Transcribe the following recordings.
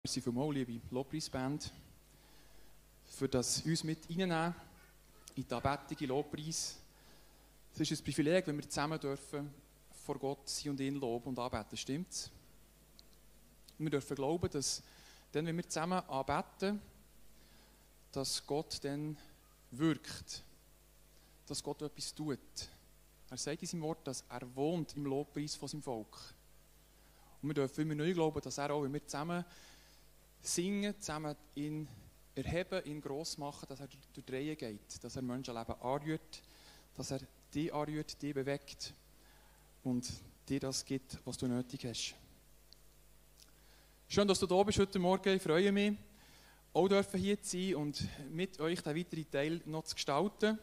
Merci vielmals, liebe Lobpreisband, für das uns mit reinnehmen in die Anbetung, in Lobpreis. Es ist ein Privileg, wenn wir zusammen dürfen vor Gott sein und ihn loben und anbeten, stimmt's? Und wir dürfen glauben, dass dann, wenn wir zusammen anbeten, dass Gott dann wirkt, dass Gott etwas tut. Er sagt in seinem Wort, dass er wohnt im Lobpreis von seinem Volk. Und wir dürfen immer neu glauben, dass er auch, wenn wir zusammen singen, zusammen ihn erheben, ihn gross machen, dass er durch die Reihe geht, dass er Menschenleben anrührt, dass er dich anrührt, dich bewegt und dir das gibt, was du nötig hast. Schön, dass du da bist heute Morgen, ich freue mich, auch dürfen hier zu sein und mit euch den weiteren Teil noch zu gestalten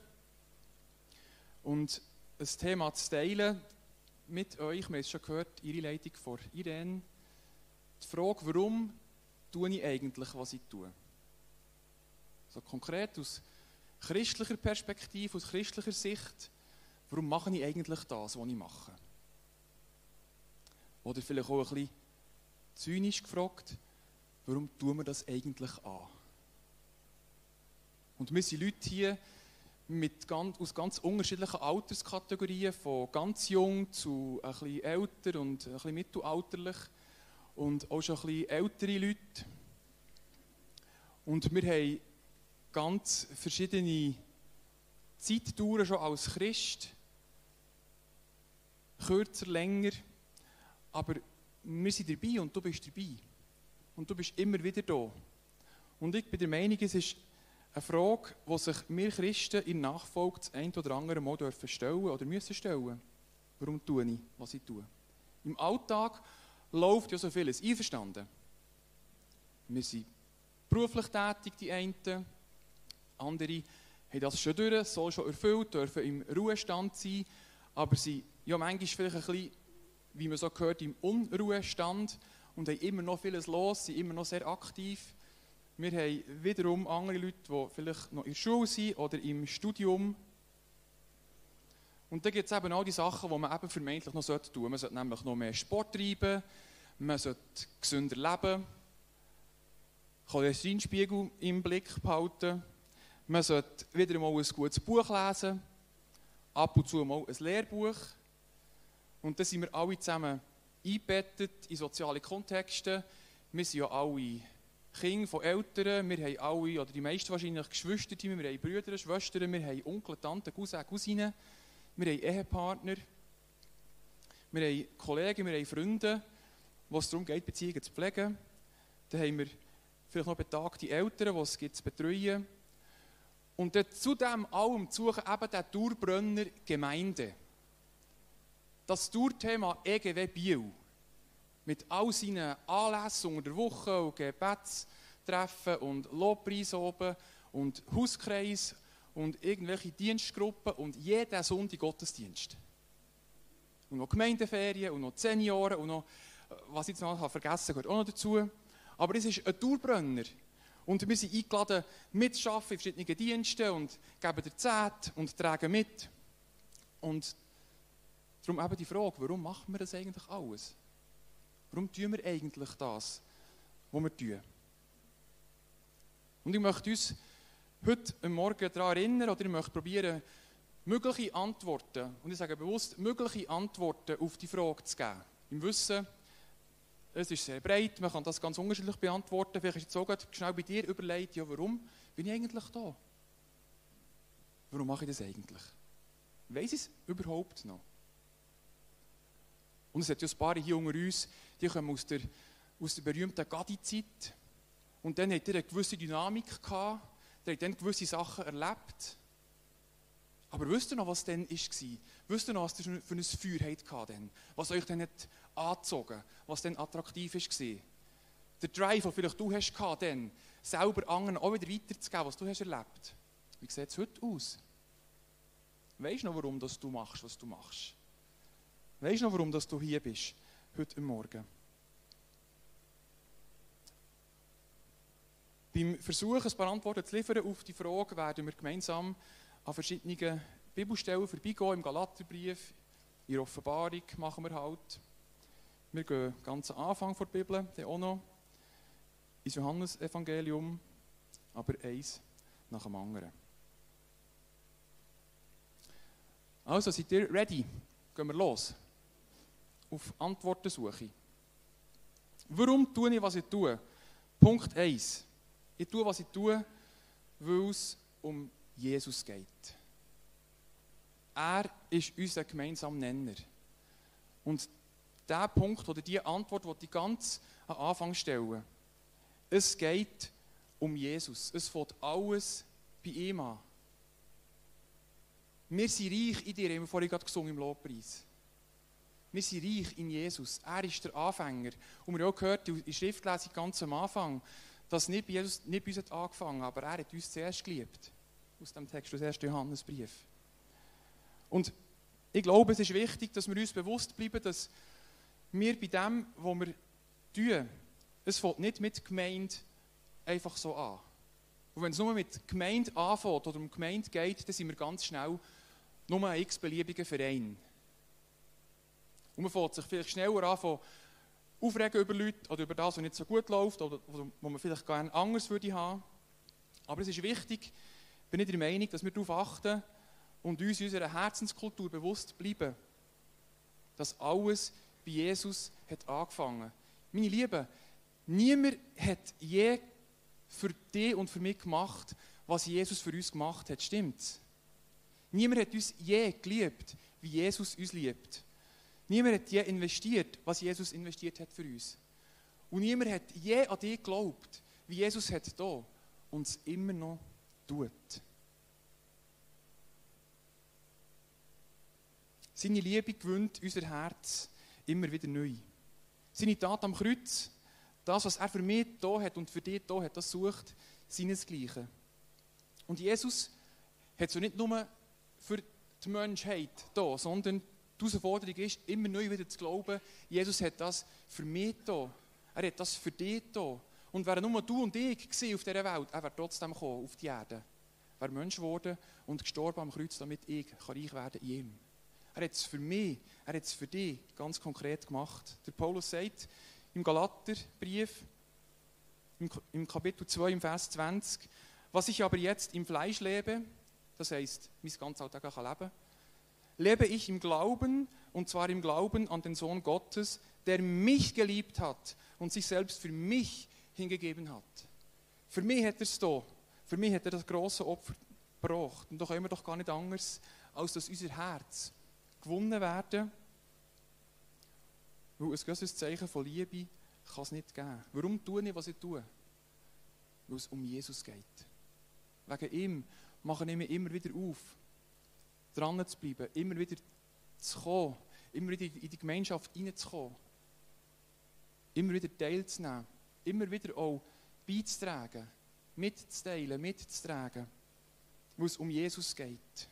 und ein Thema zu teilen mit euch. Wir haben es schon gehört, Ihre Leitung von Irene. Die Frage, warum tue ich eigentlich, was ich tue? So konkret aus christlicher Perspektive, aus christlicher Sicht, warum mache ich eigentlich das, was ich mache? Oder vielleicht auch ein bisschen zynisch gefragt, warum tun wir das eigentlich an? Und wir sind Leute hier aus ganz unterschiedlichen Alterskategorien, von ganz jung zu ein bisschen älter und ein bisschen mittelalterlich und auch schon ein bisschen ältere Leute. Und wir haben ganz verschiedene Zeitdauern schon als Christ, kürzer, länger, aber wir sind dabei und du bist dabei. Und du bist immer wieder da. Und ich bin der Meinung, es ist eine Frage, die sich wir Christen in Nachfolge das ein oder andere Mal stellen oder müssen stellen. Warum tue ich, was ich tue? Im Alltag läuft ja so vieles. Einverstanden? Wir sind beruflich tätig, die einen. Andere haben das schon durch, so schon erfüllt, dürfen im Ruhestand sein, aber sind ja manchmal vielleicht ein bisschen, wie man so gehört, im Unruhestand und haben immer noch vieles los, sind immer noch sehr aktiv. Wir haben wiederum andere Leute, die vielleicht noch in der Schule sind oder im Studium. Und da gibt es eben all die Sachen, die man eben vermeintlich noch tun sollte. Man sollte nämlich noch mehr Sport treiben, man sollte gesünder leben, Cholesterinspiegel im Blick behalten, man sollte wieder mal ein gutes Buch lesen, ab und zu mal ein Lehrbuch. Und dann sind wir alle zusammen eingebettet in soziale Kontexte. Wir sind ja alle Kinder von Eltern, wir haben alle, oder die meisten wahrscheinlich Geschwister, wir haben Brüder, Schwestern, wir haben Onkel, Tanten, Cousins, Cousinen, wir haben Ehepartner, wir haben Kollegen, wir haben Freunde, wo es darum geht, Beziehungen zu pflegen. Dann haben wir vielleicht noch betagte Eltern, die es gibt zu betreuen. Und dann zu dem allem zu suchen eben der Dauerbrenner Gemeinde. Das Dauerthema EGW Biel. Mit all seinen Anlässen unter der Woche und Gebetstreffen und Lobpreis oben und Hauskreis und irgendwelche Dienstgruppen und jeden Sonntag Gottesdienst. Und noch Gemeindeferien und noch Senioren und noch, was ich jetzt noch vergessen habe, gehört auch noch dazu. Aber es ist ein Dauerbrenner. Und wir sind eingeladen, mitzuarbeiten in verschiedenen Diensten und geben der Zeit und tragen mit. Und darum eben die Frage, warum machen wir das eigentlich alles? Warum tun wir eigentlich das, was wir tun? Und ich möchte uns heute Morgen daran erinnern, oder ich möchte probieren, mögliche Antworten, und ich sage bewusst, mögliche Antworten auf die Frage zu geben. Im Wissen, es ist sehr breit, man kann das ganz unterschiedlich beantworten. Vielleicht ist jetzt auch schnell bei dir überlegt, ja, warum bin ich eigentlich da? Warum mache ich das eigentlich? Weiss ich es überhaupt noch? Und es hat ja ein paar hier unter uns, die kommen aus der berühmten Gadi-Zeit. Und dann hat ihr eine gewisse Dynamik gehabt, ihr habt dann gewisse Sachen erlebt. Aber wisst ihr noch, was dann war? Wisst ihr noch, was ihr für ein Feuer hattet? Was euch dann hat angezogen, was dann attraktiv war? Der Drive, den vielleicht du hast dann, selber anderen auch wieder weiterzugeben, was du hast erlebt. Wie sieht es heute aus? Weisst du noch, warum du machst, was du machst? Weisst du noch, warum du hier bist, heute Morgen? Beim Versuch, ein paar Antworten zu liefern auf die Frage, werden wir gemeinsam an verschiedenen Bibelstellen vorbeigehen, im Galaterbrief, in der Offenbarung machen wir halt. Wir gehen ganz am Anfang der Bibel, dann auch noch. ins Johannesevangelium, aber eins nach dem anderen. Also, seid ihr ready? Gehen wir los. Auf Antwortensuche. Warum tue ich, was ich tue? Punkt 1. Ich tue, was ich tue, weil es um Jesus geht. Er ist unser gemeinsamer Nenner. Und der Punkt oder die Antwort, die ich ganz am Anfang stelle, es geht um Jesus. Es fängt alles bei ihm an. Wir sind reich in dir, haben wir vorhin gerade gesungen im Lobpreis. Wir sind reich in Jesus. Er ist der Anfänger. Und wir haben auch gehört in der Schriftlesung ganz am Anfang, dass nicht bei Jesus nicht bei uns hat angefangen, aber er hat uns zuerst geliebt. Aus dem Text aus 1. Johannesbrief. Und ich glaube, es ist wichtig, dass wir uns bewusst bleiben, dass wir bei dem, was wir tun, es fängt nicht mit Gemeinde einfach so an. Und wenn es nur mit Gemeinde anfängt oder um Gemeinde geht, dann sind wir ganz schnell nur ein x-beliebiger Verein. Und man fängt sich vielleicht schneller an, aufregen über Leute oder über das, was nicht so gut läuft oder was man vielleicht gerne anders würde haben. Aber es ist wichtig, bin ich der Meinung, dass wir darauf achten und uns in unserer Herzenskultur bewusst bleiben, dass alles bei Jesus hat angefangen. Meine Lieben, niemand hat je für dich und für mich gemacht, was Jesus für uns gemacht hat. Stimmt's? Niemand hat uns je geliebt, wie Jesus uns liebt. Niemand hat je investiert, was Jesus investiert hat für uns. Und niemand hat je an dich geglaubt, wie Jesus hat da und es immer noch tut. Seine Liebe gewinnt unser Herz immer wieder neu. Seine Tat am Kreuz, das, was er für mich da hat und für dich da hat, das sucht seinesgleichen. Und Jesus hat so nicht nur für die Menschheit da, sondern die Herausforderung ist, immer neu wieder zu glauben, Jesus hat das für mich da. Er hat das für dich da. Und wären nur du und ich auf dieser Welt, er wäre trotzdem gekommen auf die Erde. Er wäre Mensch geworden und gestorben am Kreuz, damit ich reich werden kann in ihm. Er hat es für mich, er hat es für dich ganz konkret gemacht. Der Paulus sagt im Galaterbrief, im Kapitel 2, im Vers 20, was ich aber jetzt im Fleisch lebe, das heisst, mein ganz alltägliches Leben, lebe ich im Glauben, und zwar im Glauben an den Sohn Gottes, der mich geliebt hat und sich selbst für mich hingegeben hat. Für mich hat er es da. Für mich hat er das grosse Opfer gebracht. Und da können wir doch gar nicht anders, als dass unser Herz gewonnen werden, weil ein grösseres Zeichen von Liebe kann es nicht geben. Warum tue ich, was ich tue? Weil es um Jesus geht. Wegen ihm mache ich mir immer wieder auf, dran zu bleiben, immer wieder zu kommen, immer wieder in die Gemeinschaft hineinzukommen, immer wieder teilzunehmen, immer wieder auch beizutragen, mitzuteilen, mitzutragen, weil es um Jesus geht.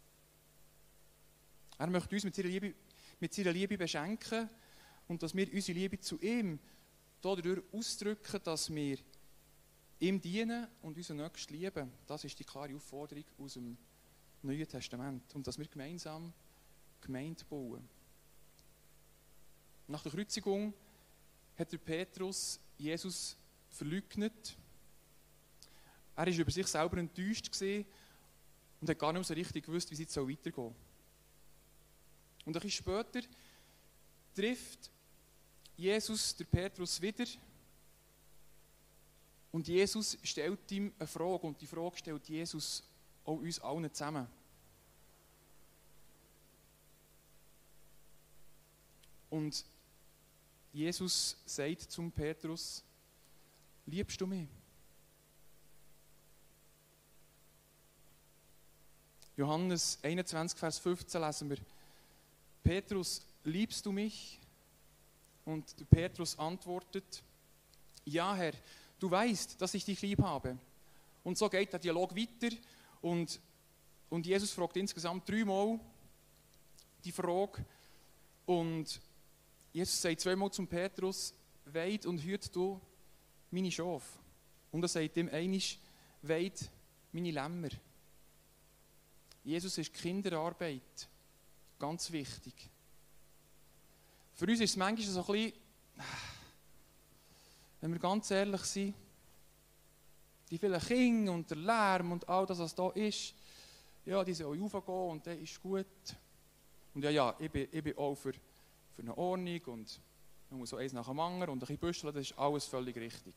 Er möchte uns mit seiner Liebe beschenken und dass wir unsere Liebe zu ihm dadurch ausdrücken, dass wir ihm dienen und unseren Nächsten lieben. Das ist die klare Aufforderung aus dem Neuen Testament. Und dass wir gemeinsam Gemeinde bauen. Nach der Kreuzigung hat der Petrus Jesus verleugnet. Er war über sich selber enttäuscht und hat gar nicht mehr so richtig gewusst, wie es jetzt weitergehen soll. Und ein bisschen später trifft Jesus den Petrus wieder und Jesus stellt ihm eine Frage und die Frage stellt Jesus auch uns allen zusammen. Und Jesus sagt zum Petrus: Liebst du mich? Johannes 21, Vers 15 lesen wir: Petrus, liebst du mich? Und der Petrus antwortet: Ja, Herr, du weißt, dass ich dich lieb habe. Und so geht der Dialog weiter und Jesus fragt insgesamt 3-mal die Frage und Jesus sagt 2-mal zum Petrus: Weid und hüt du meine Schafe. Und er sagt ihm einmal: Weid meine Lämmer. Jesus ist Kinderarbeit. Ganz wichtig. Für uns ist es manchmal so ein bisschen, wenn wir ganz ehrlich sind, die vielen Kinder und der Lärm und all das, was da ist, ja, die sollen raufgehen und dann ist gut. Und ja, ich bin auch für eine Ordnung und man muss so eins nach dem anderen und ein bisschen büscheln, das ist alles völlig richtig.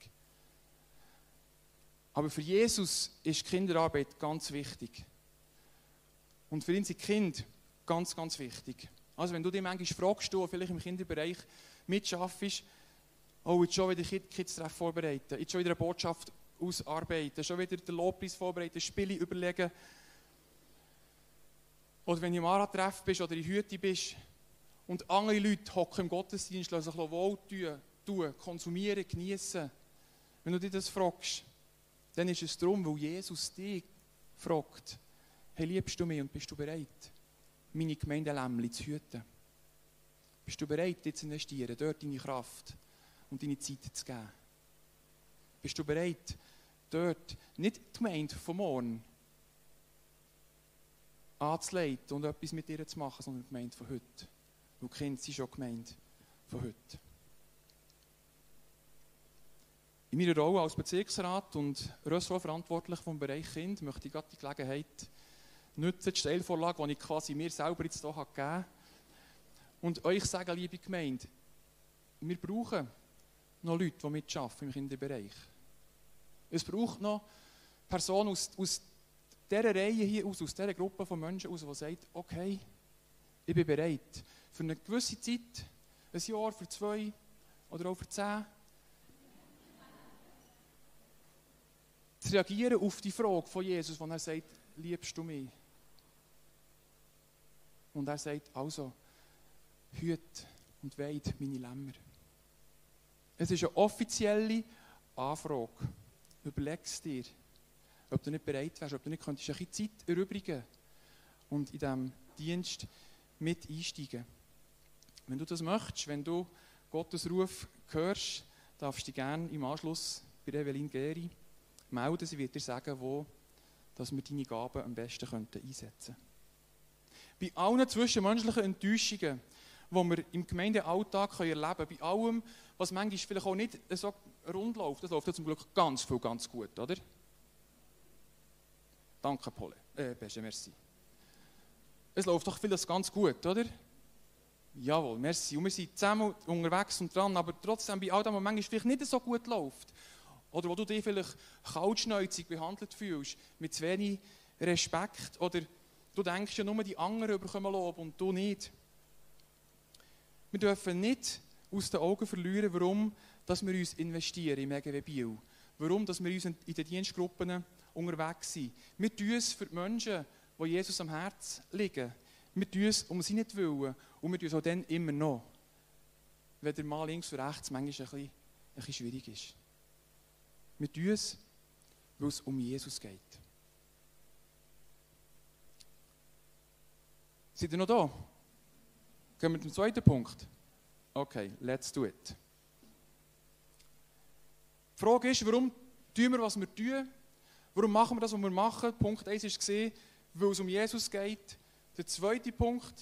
Aber für Jesus ist Kinderarbeit ganz wichtig. Und für ihn sind die Kinder ganz, ganz wichtig. Also wenn du dich manchmal fragst, du vielleicht im Kinderbereich mitschaffst, oh, jetzt schon wieder Kids-Treff vorbereiten, jetzt schon wieder eine Botschaft ausarbeiten, schon wieder den Lobpreis vorbereiten, Spiele überlegen. Oder wenn du im Mara-Treff bist oder in Hütte bist und andere Leute hocken im Gottesdienst, lassen sich wohl tun, konsumieren, genießen. Wenn du dich das fragst, dann ist es darum, weil Jesus dich fragt, hey, liebst du mich und bist du bereit, meine Gemeindelämmchen zu hüten? Bist du bereit, jetzt zu investieren, dort deine Kraft und deine Zeit zu geben? Bist du bereit, dort nicht die Gemeinde von morgen anzuleiten und etwas mit ihr zu machen, sondern die Gemeinde von heute? Weil die Kinder sind schon Gemeinde von heute. In meiner Rolle als Bezirksrat und Ressortverantwortlich vom Bereich Kind möchte ich gerade die Gelegenheit nutzen, die Steilvorlage, die ich quasi mir selber jetzt hier gegeben habe, und euch sagen, liebe Gemeinde, wir brauchen noch Leute, die mitarbeiten im Kinderbereich. Es braucht noch Personen aus dieser Reihe hier, aus dieser Gruppe von Menschen, die sagen, okay, ich bin bereit, für eine gewisse Zeit, ein Jahr, für 2 oder auch für 10, zu reagieren auf die Frage von Jesus, wo er sagt, liebst du mich? Und er sagt, also, hüt und weid meine Lämmer. Es ist eine offizielle Anfrage. Überleg es dir, ob du nicht bereit wärst, ob du nicht könntest ein bisschen Zeit erübrigen und in diesem Dienst mit einsteigen. Wenn du das möchtest, wenn du Gottes Ruf hörst, darfst du dich gerne im Anschluss bei Evelyn Geri melden. Sie wird dir sagen, wo dass wir deine Gaben am besten einsetzen könnten. Bei allen zwischenmenschlichen Enttäuschungen, die wir im Gemeindealltag erleben können, bei allem, was manchmal vielleicht auch nicht so rund läuft, das läuft ja zum Glück ganz viel, ganz gut, oder? Danke, Paul. Beste, merci. Es läuft doch vieles ganz gut, oder? Jawohl, merci. Und wir sind zusammen unterwegs und dran, aber trotzdem bei all dem, was manchmal vielleicht nicht so gut läuft, oder wo du dich vielleicht kaltschnäuzig behandelt fühlst, mit zu wenig Respekt, oder du denkst ja nur, die anderen bekommen Lob und du nicht. Wir dürfen nicht aus den Augen verlieren, warum dass wir uns investieren im EGW Biel. Warum dass wir uns in den Dienstgruppen unterwegs sind. Wir tun es für die Menschen, die Jesus am Herzen liegen. Wir tun es um sie Willen und wir tun es auch dann immer noch. Wenn der Mann links und rechts manchmal ein bisschen schwierig ist. Wir tun es, weil es um Jesus geht. Seid ihr noch da? Gehen wir zum zweiten Punkt. Okay, let's do it. Die Frage ist, warum tun wir, was wir tun? Warum machen wir das, was wir machen? Punkt 1 war gesehen, weil es um Jesus geht. Der zweite Punkt,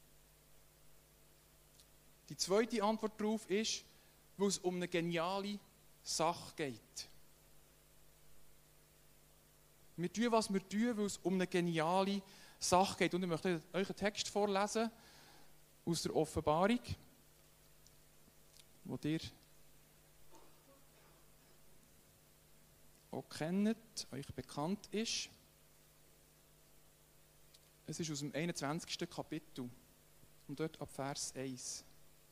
die zweite Antwort darauf ist, weil es um eine geniale Sache geht. Wir tun, was wir tun, weil es um eine geniale Sache geht. Und ich möchte euch einen Text vorlesen aus der Offenbarung, wo ihr auch kennt, euch bekannt ist. Es ist aus dem 21. Kapitel und dort ab Vers 1.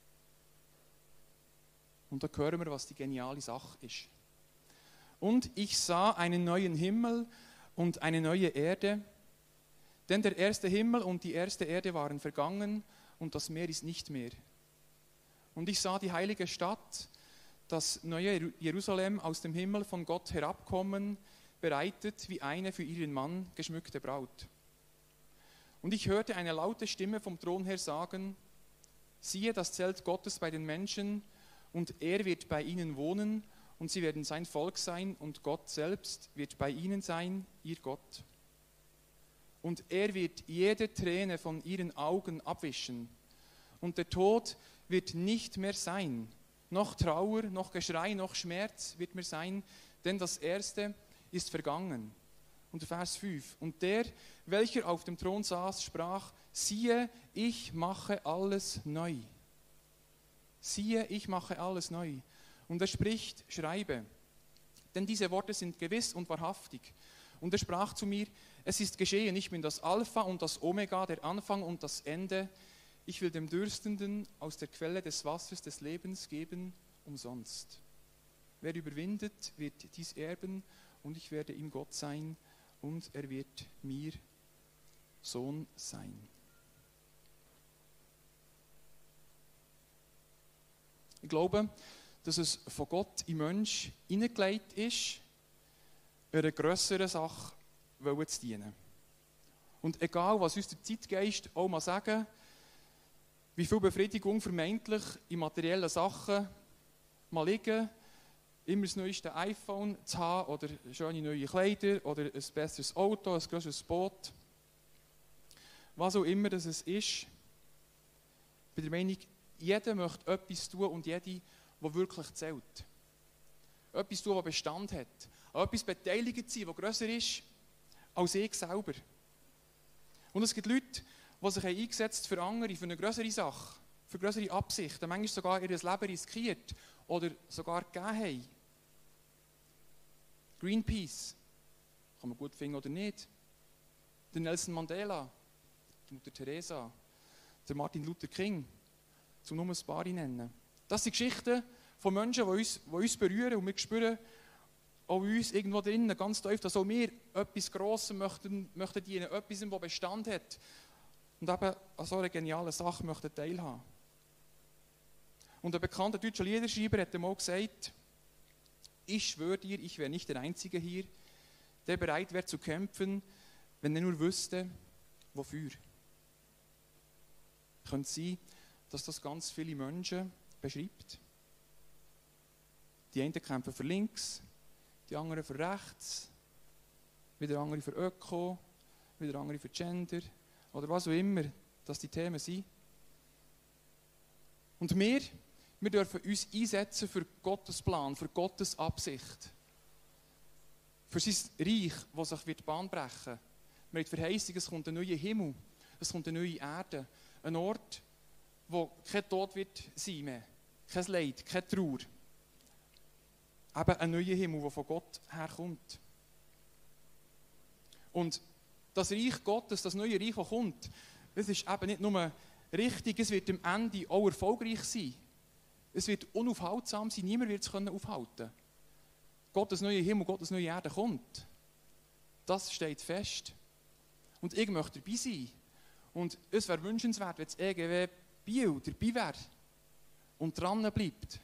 Und da hören wir, was die geniale Sache ist. Und ich sah einen neuen Himmel und eine neue Erde, denn der erste Himmel und die erste Erde waren vergangen und das Meer ist nicht mehr. Und ich sah die heilige Stadt, das neue Jerusalem aus dem Himmel von Gott herabkommen, bereitet wie eine für ihren Mann geschmückte Braut. Und ich hörte eine laute Stimme vom Thron her sagen, siehe das Zelt Gottes bei den Menschen, und er wird bei ihnen wohnen, und sie werden sein Volk sein, und Gott selbst wird bei ihnen sein, ihr Gott. Und er wird jede Träne von ihren Augen abwischen, und der Tod wird nicht mehr sein, noch Trauer, noch Geschrei, noch Schmerz wird mehr sein, denn das Erste ist vergangen. Und Vers 5. Und der, welcher auf dem Thron saß, sprach, siehe, ich mache alles neu. Siehe, ich mache alles neu. Und er spricht, schreibe. Denn diese Worte sind gewiss und wahrhaftig. Und er sprach zu mir, es ist geschehen, ich bin das Alpha und das Omega, der Anfang und das Ende. Ich will dem Dürstenden aus der Quelle des Wassers des Lebens geben, umsonst. Wer überwindet, wird dies erben, und ich werde ihm Gott sein, und er wird mir Sohn sein. Ich glaube, dass es von Gott in Mensch hineingelegt ist, einer grösseren Sache zu dienen. Und egal, was uns der Zeitgeist auch mal sagen, wie viel Befriedigung vermeintlich in materiellen Sachen mal liegen, immer das neueste iPhone zu haben oder schöne neue Kleider oder ein besseres Auto, ein grösseres Boot. Was auch immer das ist, ich bin der Meinung, jeder möchte etwas tun und jede, was wirklich zählt. Etwas tun, das Bestand hat. An etwas beteiligt sein, das grösser ist als ich selber. Und es gibt Leute, die sich eingesetzt für andere, für eine grössere Sache, für grössere Absichten, manchmal sogar ihr Leben riskiert oder sogar gegeben haben. Greenpeace, kann man gut finden oder nicht. Der Nelson Mandela, die Mutter Teresa, der Martin Luther King, um nur ein paar zu nennen. Das sind Geschichten von Menschen, die uns berühren und wir spüren auch in uns irgendwo drinnen, ganz tief, dass auch wir etwas Grosses möchten dienen, etwas, das Bestand hat und eben an so einer genialen Sache möchten teilhaben. Und ein bekannter deutscher Liederschreiber hat einmal gesagt, ich schwöre dir, ich wäre nicht der Einzige hier, der bereit wäre zu kämpfen, wenn er nur wüsste, wofür. Könnte sein, dass das ganz viele Menschen beschreibt. Die einen kämpfen für links, die anderen für rechts, wieder andere für Öko, wieder andere für Gender oder was auch immer, dass die Themen sind. Und wir dürfen uns einsetzen für Gottes Plan, für Gottes Absicht. Für sein Reich, das sich Bahn brechen wird. Wir haben die Verheißung, es kommt ein neuer Himmel, es kommt eine neue Erde. Ein Ort, wo kein Tod wird sein mehr, kein Leid, keine Trauer. Eben ein neuer Himmel, der von Gott herkommt. Und das Reich Gottes, das neue Reich, das kommt, das ist eben nicht nur richtig, es wird am Ende auch erfolgreich sein. Es wird unaufhaltsam sein, niemand wird es aufhalten können. Gottes neue Himmel, Gottes neue Erde kommt. Das steht fest. Und ich möchte dabei sein. Und es wäre wünschenswert, wenn das EGW Biel dabei wäre und dran bleibt.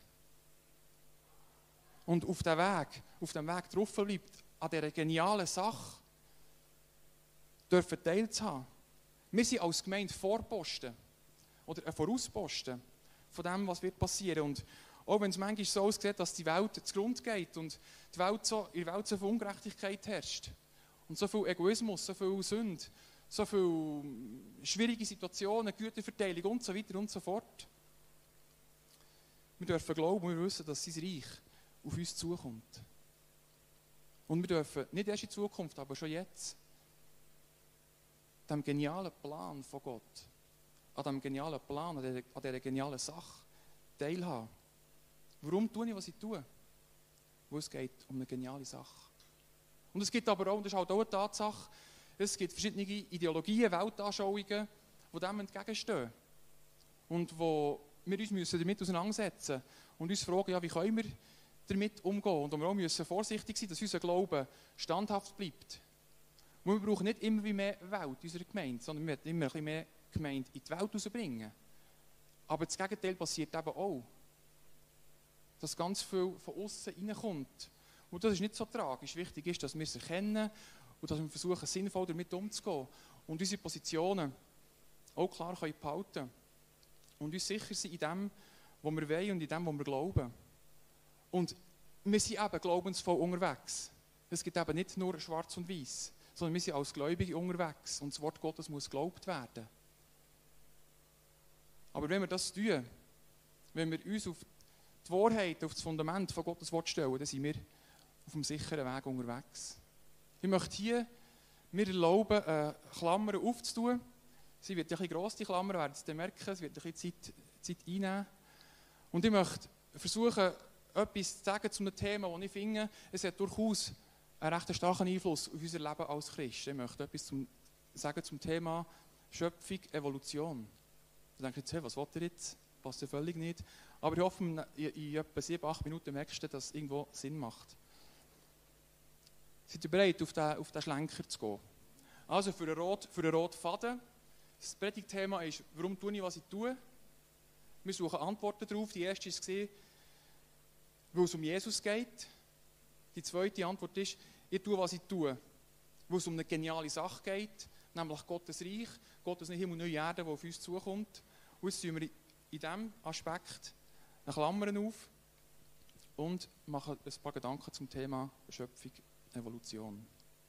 Und auf dem Weg drauf bleibt, an dieser genialen Sache, dürfen teilzuhaben. Wir sind als Gemeinde Vorposten oder ein Vorausposten von dem, was wird passieren. Und auch wenn es manchmal so aussieht, dass die Welt zugrunde geht und in der Welt so viel Ungerechtigkeit herrscht und so viel Egoismus, so viel Sünde, so viele schwierige Situationen, Güterverteilung und so weiter und so fort. Wir dürfen glauben und wir wissen, dass sein Reich auf uns zukommt. Und wir dürfen nicht erst in Zukunft, aber schon jetzt dem genialen Plan von Gott, an diesem genialen Plan, an dieser genialen Sache teilhaben. Warum tue ich, was ich tue? Weil es geht um eine geniale Sache. Und es gibt aber auch, und das ist halt auch eine Tatsache, es gibt verschiedene Ideologien, Weltanschauungen, die dem entgegenstehen. Und wo wir uns damit auseinandersetzen müssen und uns fragen, ja, wie können wir damit umgehen? Und wir auch müssen vorsichtig sein, dass unser Glaube standhaft bleibt. Und wir brauchen nicht immer mehr Welt in unserer Gemeinde, sondern wir müssen immer ein bisschen mehr Gemeinde in die Welt rausbringen. Aber das Gegenteil passiert eben auch. Dass ganz viel von außen reinkommt. Und das ist nicht so tragisch. Wichtig ist, dass wir es erkennen und dass wir versuchen, sinnvoll damit umzugehen. Und unsere Positionen auch klar behalten können. Und uns sicher sein in dem, was wir wollen und in dem, was wir glauben. Und wir sind eben glaubensvoll unterwegs. Es gibt eben nicht nur schwarz und weiß, sondern wir sind als Gläubige unterwegs. Und das Wort Gottes muss geglaubt werden. Aber wenn wir das tun, wenn wir uns auf die Wahrheit, auf das Fundament von Gottes Wort stellen, dann sind wir auf dem sicheren Weg unterwegs. Ich möchte hier mir erlauben, Klammern aufzutun. Sie wird ein bisschen gross, die Klammer, werden Sie dann merken, es wird ein bisschen Zeit einnehmen. Und ich möchte versuchen, etwas zu sagen zu einem Thema, das ich finde, es hat durchaus einen recht starken Einfluss auf unser Leben als Christen. Ich möchte etwas sagen zum Thema Schöpfung, Evolution. Da denke ich jetzt, hey, was will er jetzt? Passt ja völlig nicht. Aber ich hoffe, in etwa 7-8 Minuten merkst du, dass es irgendwo Sinn macht. Seid ihr bereit, auf den Schlenker zu gehen? Also für einen roten Faden. Das Predigtthema ist, warum tue ich, was ich tue? Wir suchen Antworten darauf. Die erste war, weil es um Jesus geht. Die zweite Antwort ist, ich tue, was ich tue, weil es um eine geniale Sache geht, nämlich Gottes Reich, Gottes Himmel und neue Erde, die auf uns zukommt. Und jetzt tun wir in diesem Aspekt eine Klammer auf und machen ein paar Gedanken zum Thema Schöpfung, Evolution.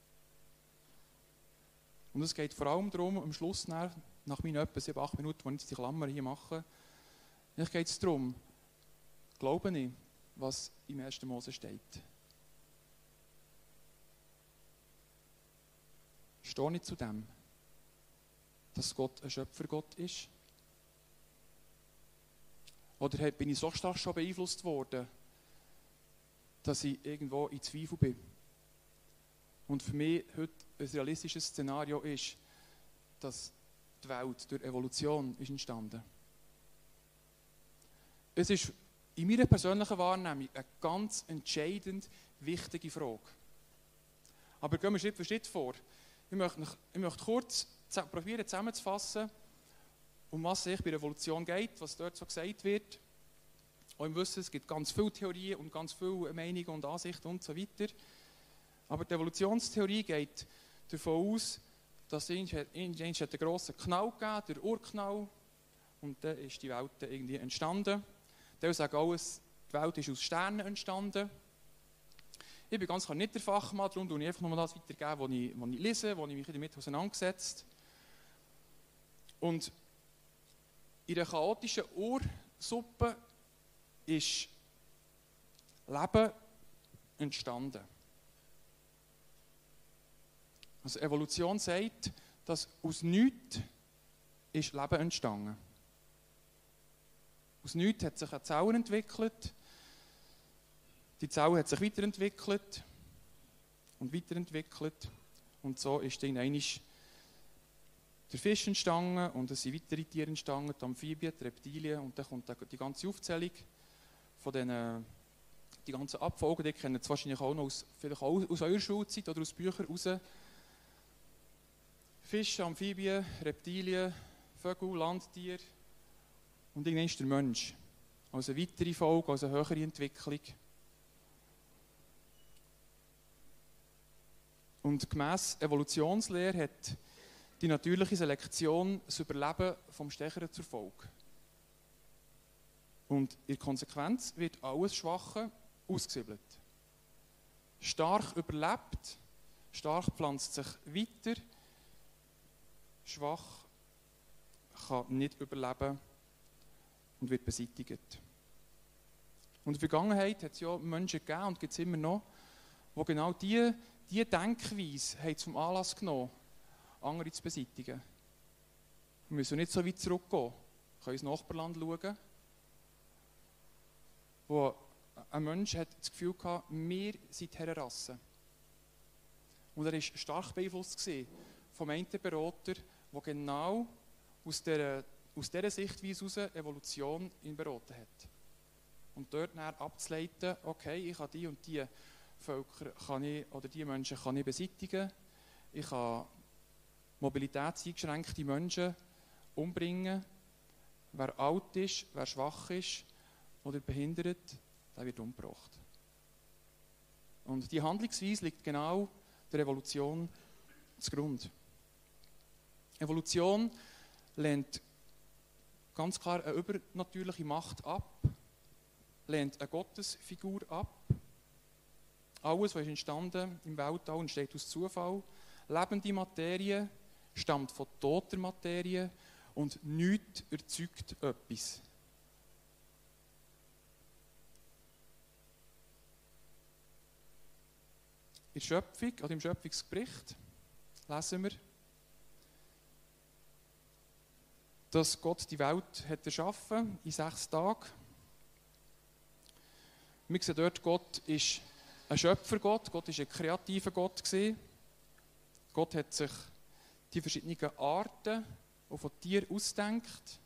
Und es geht vor allem darum, am Schluss, nach meinen etwa 7-8 Minuten, wo ich jetzt die Klammer hier mache, geht es darum, glaube ich, was im 1. Mose steht. Stehe ich zu dem, dass Gott ein Schöpfergott ist? Oder bin ich so stark schon beeinflusst worden, dass ich irgendwo in Zweifel bin? Und für mich heute ein realistisches Szenario ist, dass die Welt durch Evolution ist entstanden. Es ist in meiner persönlichen Wahrnehmung eine ganz entscheidend wichtige Frage. Aber gehen wir Schritt für Schritt vor. Ich möchte kurz probieren zusammenzufassen, um was es bei der Evolution geht, was dort so gesagt wird. Auch im Wissen, es gibt ganz viele Theorien und ganz viele Meinungen und Ansichten und so weiter. Aber die Evolutionstheorie geht davon aus, dass es einen grossen Knall gegeben, der Urknall, und dann ist die Welt irgendwie entstanden. Die sagen auch, die Welt ist aus Sternen entstanden. Ich bin ganz klar nicht der Fachmann, darum gebe ich einfach nur das weitergeben, was ich lese, wo ich mich damit auseinandergesetzt. Und in der chaotischen Ursuppe ist Leben entstanden. Also Evolution sagt, dass aus nichts ist Leben entstanden. Aus nichts hat sich eine Zelle entwickelt. Die Zelle hat sich weiterentwickelt. Und so ist dann einmal der Fisch entstanden und es sind weitere Tiere entstanden, die Amphibien, die Reptilien, und dann kommt die ganze Aufzählung von die ganzen Abfolgen, die kennen es wahrscheinlich auch noch vielleicht auch aus eurer Schulzeit oder aus Büchern raus. Fische, Amphibien, Reptilien, Vögel, Landtiere und irgendwann ist der Mensch. Also eine weitere Folge, also eine höhere Entwicklung. Und gemäss Evolutionslehre hat die natürliche Selektion das Überleben vom Stärkeren zur Folge. Und in Konsequenz wird alles Schwache ausgesiedelt. Stark überlebt, stark pflanzt sich weiter, schwach kann nicht überleben und wird beseitigt. Und in der Vergangenheit hat es ja Menschen gegeben und gibt es immer noch, die genau diese Denkweise haben zum Anlass genommen, andere zu beseitigen. Wir müssen nicht so weit zurückgehen. Wir können ins Nachbarland schauen, wo ein Mensch hat das Gefühl hatte, wir sind die Herrenrasse. Und er war stark beeinflusst vom einen Berater, der genau aus dieser Sichtweise heraus Evolution ihn beraten hat. Und dort dann abzuleiten, okay, ich kann die und die Völker oder die Menschen kann ich beseitigen, ich kann mobilitätseingeschränkte Menschen umbringen, wer alt ist, wer schwach ist oder behindert, der wird umgebracht. Und die Handlungsweise liegt genau der Evolution zugrunde. Evolution lehnt ganz klar eine übernatürliche Macht ab, lehnt eine Gottesfigur ab. Alles, was ist entstanden im Weltall, entsteht aus Zufall. Lebende Materie stammt von toter Materie und nichts erzeugt etwas. der Schöpfung oder im Schöpfungsbericht lesen wir, dass Gott die Welt hat erschaffen in 6 Tagen. Wir sehen dort, Gott ist ein Schöpfergott, Gott ist ein kreativer Gott gewesen. Gott hat sich die verschiedenen Arten auch von Tieren ausgedacht.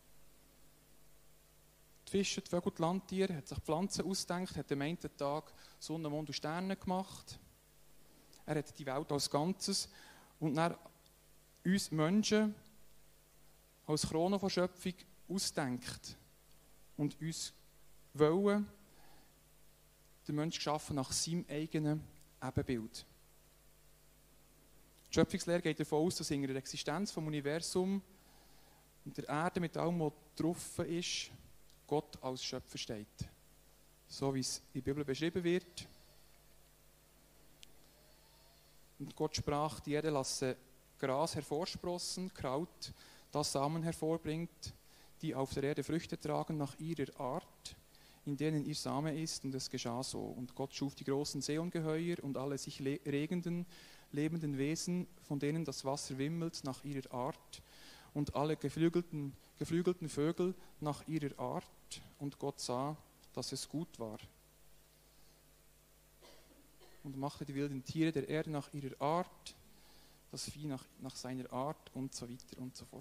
Die Fische, die Vögel, die Landtiere, hat sich Pflanzen ausgedacht, hat am einen Tag Sonne, Mond und Sterne gemacht. Er hat die Welt als Ganzes und dann uns Menschen als Krone von Schöpfung ausdenkt und uns wollen, den Menschen geschaffen nach seinem eigenen Ebenbild. Die Schöpfungslehre geht davon aus, dass in der Existenz des Universums und der Erde mit allem, was drauf ist, Gott als Schöpfer steht. So wie es in der Bibel beschrieben wird. Und Gott sprach, die Erde lasse Gras hervorsprossen, Kraut, das Samen hervorbringt, die auf der Erde Früchte tragen nach ihrer Art, in denen ihr Same ist, und es geschah so. Und Gott schuf die großen Seeungeheuer und alle sich regenden, lebenden Wesen, von denen das Wasser wimmelt nach ihrer Art, und alle geflügelten Vögel nach ihrer Art. Und Gott sah, dass es gut war. Und machte die wilden Tiere der Erde nach ihrer Art, das Vieh nach seiner Art und so weiter und so fort.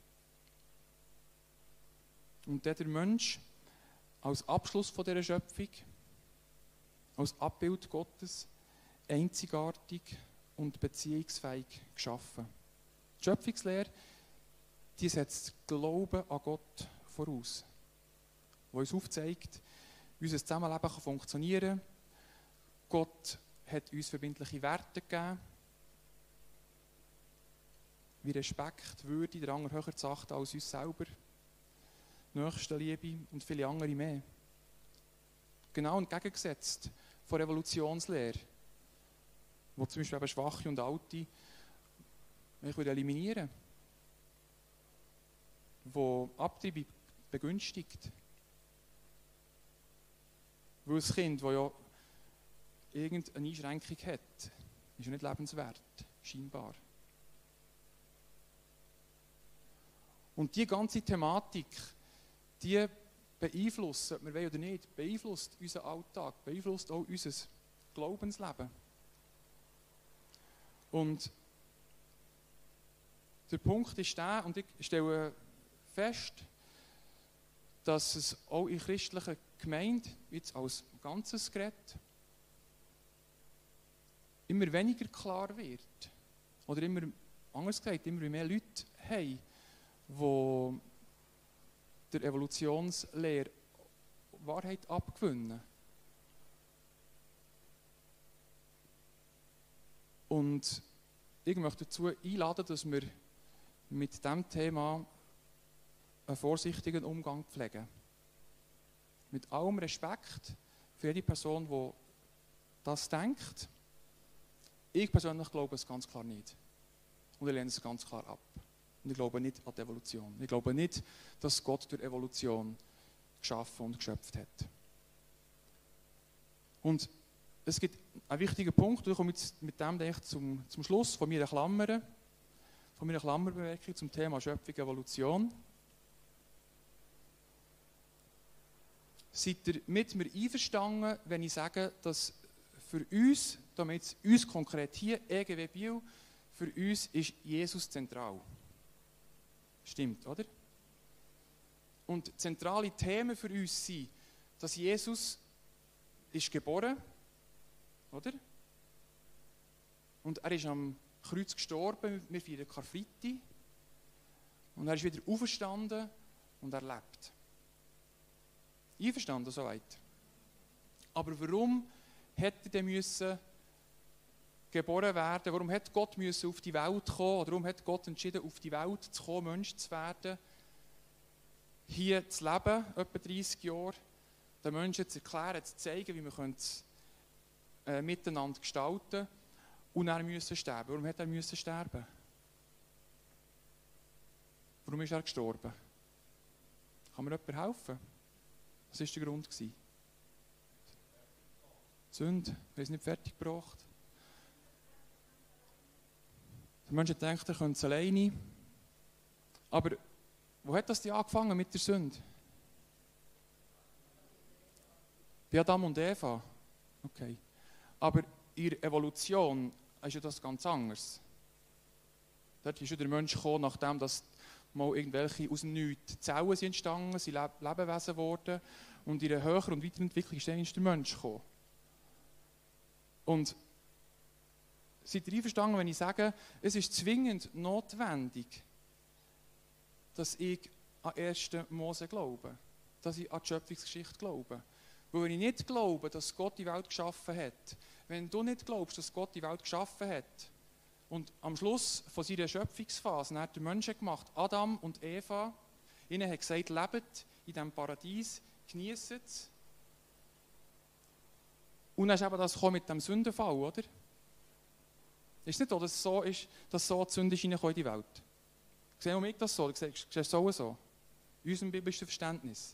Und der Mensch als Abschluss von dieser Schöpfung, als Abbild Gottes, einzigartig und beziehungsfähig geschaffen. Die Schöpfungslehre, die setzt Glauben an Gott voraus, die uns aufzeigt, wie unser Zusammenleben funktionieren kann. Gott hat uns verbindliche Werte gegeben, wie Respekt, Würde, der andere höher zu achten als uns selber, Nächstenliebe und viele andere mehr. Genau entgegengesetzt von Revolutionslehre, wo zum Beispiel eben Schwache und Alte eliminieren will, wo Abtreibung begünstigt. Weil das Kind, das ja irgendeine Einschränkung hat, ist ja nicht lebenswert, scheinbar. Und die ganze Thematik, die beeinflusst, ob wir wollen oder nicht, beeinflusst unseren Alltag, beeinflusst auch unser Glaubensleben. Und der Punkt ist der, und ich stelle fest, dass es auch in christlichen Gemeinden, jetzt als Ganzes gerät, immer weniger klar wird. Oder immer, anders gesagt, immer mehr Leute haben, die der Evolutionslehre Wahrheit abgewinnen. Und ich möchte dazu einladen, dass wir mit diesem Thema einen vorsichtigen Umgang pflegen. Mit allem Respekt für jede Person, die das denkt. Ich persönlich glaube es ganz klar nicht. Und ich lehne es ganz klar ab. Und ich glaube nicht an die Evolution. Ich glaube nicht, dass Gott durch Evolution geschaffen und geschöpft hat. Und es gibt einen wichtigen Punkt, und ich komme jetzt mit dem zum Schluss von meiner Klammerbemerkung zum Thema Schöpfung, Evolution. Seid ihr mit mir einverstanden, wenn ich sage, dass für uns, damit uns konkret hier, EGW Biel, für uns ist Jesus zentral. Stimmt, oder? Und zentrale Themen für uns sind, dass Jesus ist geboren, oder? Und er ist am Kreuz gestorben, wir feiern Karfreitag. Und er ist wieder auferstanden und er lebt. Einverstanden, soweit? Aber warum hätte er denn geboren werden? Warum hat Gott auf die Welt kommen? Oder warum hat Gott entschieden, auf die Welt zu kommen, Mensch zu werden? Hier zu leben, etwa 30 Jahre, den Menschen zu erklären, zu zeigen, wie wir es miteinander gestalten, und er musste sterben. Warum hat er sterben? Warum ist er gestorben? Kann mir jemand helfen? Was war der Grund? Sünde, wir haben es nicht fertig gebracht. Der Mensch hat gedacht, er könnte es alleine. Aber wo hat das denn angefangen mit der Sünde? Bei Adam und Eva. Okay. Aber in der Evolution ist ja das ganz anders. Dort ist ja der Mensch gekommen, nachdem das mal irgendwelche aus dem Nichts Zellen sind entstanden, sind Lebewesen geworden. Und in einer höheren und weiteren Entwicklung ist dann der Mensch gekommen. Und seid ihr einverstanden, wenn ich sage, es ist zwingend notwendig, dass ich an 1. Mose glaube, dass ich an die Schöpfungsgeschichte glaube. Weil wenn ich nicht glaube, dass Gott die Welt geschaffen hat, wenn du nicht glaubst, dass Gott die Welt geschaffen hat und am Schluss von seiner Schöpfungsphase hat der Mensch gemacht, Adam und Eva, ihnen hat gesagt, lebt in diesem Paradies, genießt es. Und dann ist eben das mit dem Sündenfall, oder? Ist nicht so, dass es so ist, dass so die Sünde in die Welt. Sehen auch mich das so? Siehst du es auch so? In unserem biblischen Verständnis.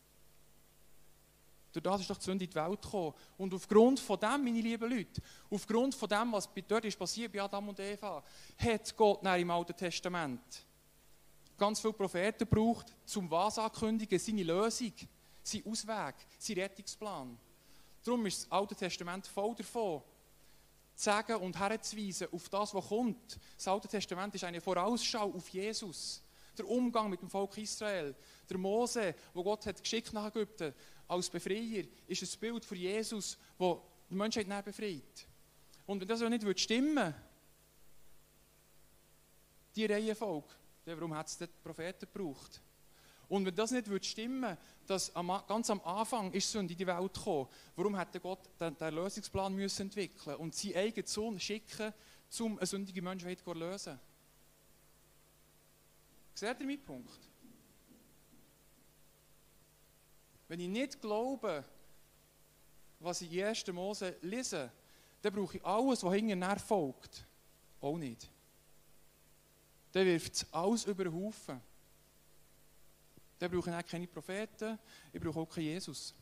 Durch das ist doch die Sünde in die Welt gekommen. Und aufgrund von dem, meine lieben Leute, aufgrund von dem, was dort ist passiert bei Adam und Eva, hat Gott im Alten Testament ganz viele Propheten gebraucht, um was ankündigen, seine Lösung, seinen Ausweg, seinen Rettungsplan. Darum ist das Alte Testament voll davon, zu sagen und herzuweisen auf das, was kommt. Das Alte Testament ist eine Vorausschau auf Jesus. Der Umgang mit dem Volk Israel. Der Mose, wo Gott hat geschickt nach Ägypten als Befreier, ist ein Bild für Jesus, der die Menschheit näher befreit. Und wenn das ja nicht stimmen würde, die Reihenfolge, dann warum hat es den Propheten gebraucht? Und wenn das nicht stimmen würde, dass ganz am Anfang ist Sünde in die Welt gekommen, warum hätte Gott den Lösungsplan müssen entwickeln und seinen eigenen Sohn schicken, um eine sündige Menschheit zu lösen? Seht ihr meinen Punkt? Wenn ich nicht glaube, was ich in 1. Mose lese, dann brauche ich alles, was hinterher folgt, auch nicht. Dann wirft es alles über den Haufen. Dann brauche ich auch keine Propheten, ich brauche auch keinen Jesus.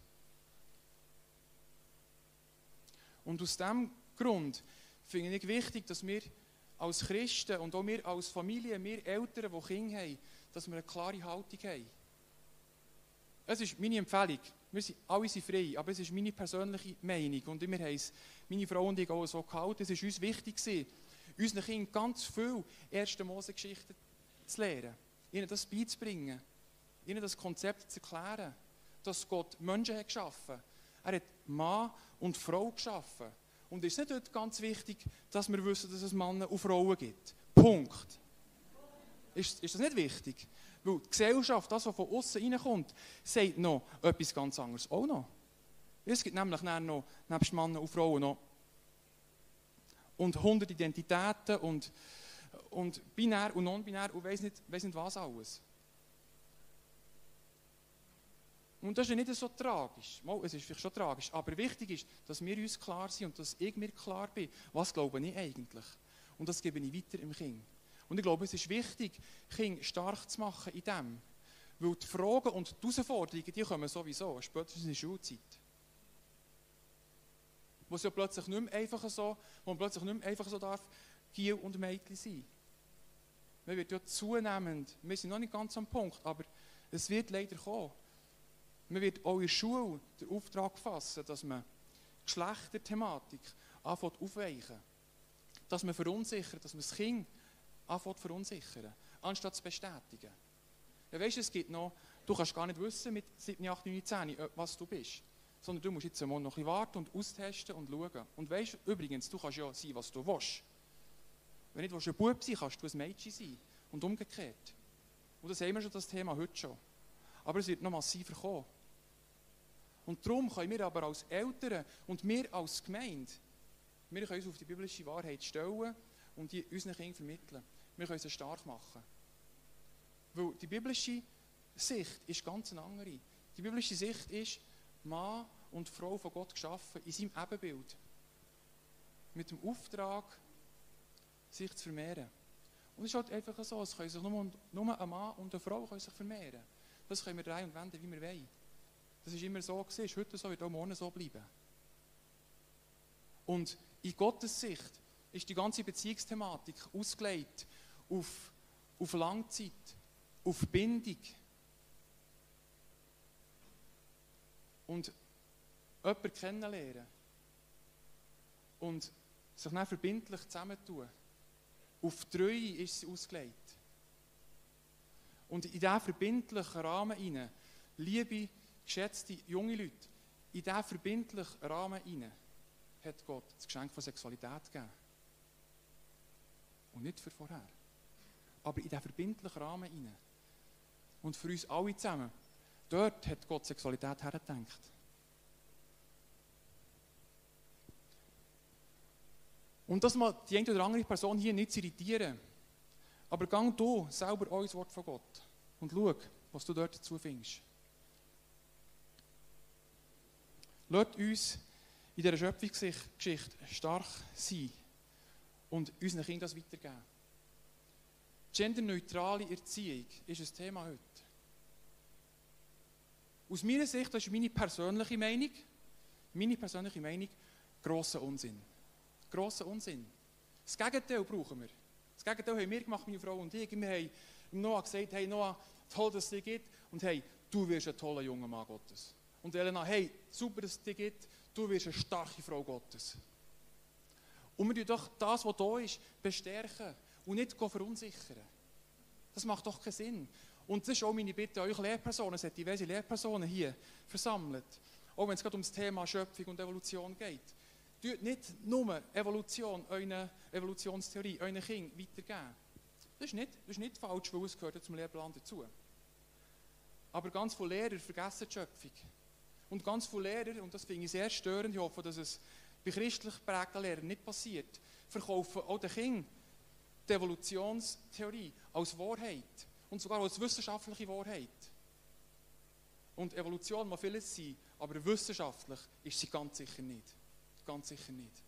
Und aus diesem Grund finde ich wichtig, dass wir als Christen und auch wir als Familie, wir Eltern, die Kinder haben, dass wir eine klare Haltung haben. Es ist meine Empfehlung. Alle sind frei, aber es ist meine persönliche Meinung. Und wir haben es, meine Frau und ich, auch so gehalten. Es ist uns wichtig, unseren Kindern ganz viel 1. Mose-Geschichten zu lehren, ihnen das beizubringen, ihnen das Konzept zu erklären, dass Gott Menschen hat geschaffen. Er hat Mann und Frau geschaffen. Und es ist nicht dort ganz wichtig, dass wir wissen, dass es Männer und Frauen gibt. Punkt. Ist das nicht wichtig? Weil die Gesellschaft, das, was von außen reinkommt, sagt noch etwas ganz anderes auch noch. Es gibt nämlich noch, nebst Männern und Frauen noch und 100 Identitäten und binär und non-binär und weiss nicht was alles. Und das ist ja nicht so tragisch. Es ist vielleicht schon tragisch, aber wichtig ist, dass wir uns klar sind und dass ich mir klar bin, was glaube ich eigentlich. Und das gebe ich weiter im Kind. Und ich glaube, es ist wichtig, Kinder stark zu machen in dem. Weil die Fragen und die Herausforderungen, die kommen sowieso, spätestens in der Schulzeit. Wo es ja plötzlich nicht mehr einfach so, wo man plötzlich nicht mehr einfach so darf, Giel und Mädchen sein. Man wird ja zunehmend, wir sind noch nicht ganz am Punkt, aber es wird leider kommen. Man wird auch in der Schule den Auftrag fassen, dass man Geschlechterthematik anfängt aufweichen. Dass man verunsichert, dass man das Kind anfängt verunsichern, anstatt zu bestätigen. Ja, weißt du, es gibt noch, du kannst gar nicht wissen mit 7, 8, 9, 10, was du bist. Sondern du musst jetzt einmal noch ein bisschen warten und austesten und schauen. Und weißt du, übrigens, du kannst ja sein, was du willst. Wenn du nicht ein Bub sein willst, kannst du ein Mädchen sein. Und umgekehrt. Und das haben wir schon, das Thema heute schon. Aber es wird noch massiver kommen. Und darum können wir aber als Eltern und wir als Gemeinde, wir können uns auf die biblische Wahrheit stellen und die unseren Kindern vermitteln. Wir können sie stark machen. Weil die biblische Sicht ist ganz eine andere. Die biblische Sicht ist, Mann und Frau von Gott geschaffen, in seinem Ebenbild. Mit dem Auftrag, sich zu vermehren. Und es ist halt einfach so, es können sich nur ein Mann und eine Frau können sich vermehren. Das können wir drehen und wenden, wie wir wollen. Das ist immer so gewesen, ist heute so, wird auch morgen so bleiben. Und in Gottes Sicht ist die ganze Beziehungsthematik ausgelegt auf Langzeit, auf Bindung. Und jemanden kennenlernen und sich dann verbindlich zusammentun. Auf Treue ist sie ausgelegt. Und in diesen verbindlichen Rahmen hinein, liebe, geschätzte junge Leute, in diesen verbindlichen Rahmen hinein hat Gott das Geschenk von Sexualität gegeben. Und nicht für vorher. Aber in diesen verbindlichen Rahmen hinein. Und für uns alle zusammen, dort hat Gott Sexualität hergedacht. Und dass mal die eine oder andere Person hier nicht zu irritieren, aber gang du selber auch ins Wort von Gott und schau, was du dort dazu findest. Lasst uns in dieser Schöpfungsgeschichte stark sein und unseren Kindern das weitergeben. Genderneutrale Erziehung ist ein Thema heute. Aus meiner Sicht, das ist meine persönliche Meinung, grosser Unsinn. Grosser Unsinn. Das Gegenteil brauchen wir. Das Gegenteil haben wir gemacht, meine Frau und ich. Wir haben Noah gesagt, hey Noah, toll, dass es dich gibt. Und hey, du wirst ein toller junger Mann Gottes. Und Elena, hey, super, dass es dich gibt. Du wirst eine starke Frau Gottes. Und wir tun doch das, was da ist, bestärken und nicht verunsichern. Das macht doch keinen Sinn. Und das ist auch meine Bitte an euch Lehrpersonen. Es hat diverse Lehrpersonen hier versammelt. Auch wenn es gerade um das Thema Schöpfung und Evolution geht. Tut nicht nur Evolution, eure Evolutionstheorie, euren Kindern weitergeben. Das ist nicht falsch, weil es gehört zum Lehrplan dazu. Aber ganz viele Lehrer vergessen die Schöpfung. Und ganz viele Lehrer, und das finde ich sehr störend, ich hoffe, dass es bei christlich geprägten Lehrern nicht passiert, verkaufen auch den Kindern die Evolutionstheorie als Wahrheit. Und sogar als wissenschaftliche Wahrheit. Und Evolution mag vieles sein, aber wissenschaftlich ist sie ganz sicher nicht. Ganz sicher nicht.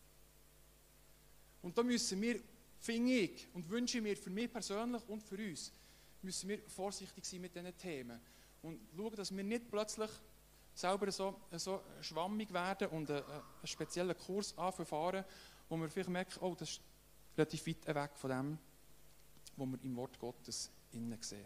Und da müssen wir, finde ich, und wünsche mir für mich persönlich und für uns, müssen wir vorsichtig sein mit diesen Themen. Und schauen, dass wir nicht plötzlich selber so schwammig werden und einen speziellen Kurs anfahren, wo wir vielleicht merken, oh, das ist relativ weit weg von dem, was wir im Wort Gottes innen sehen.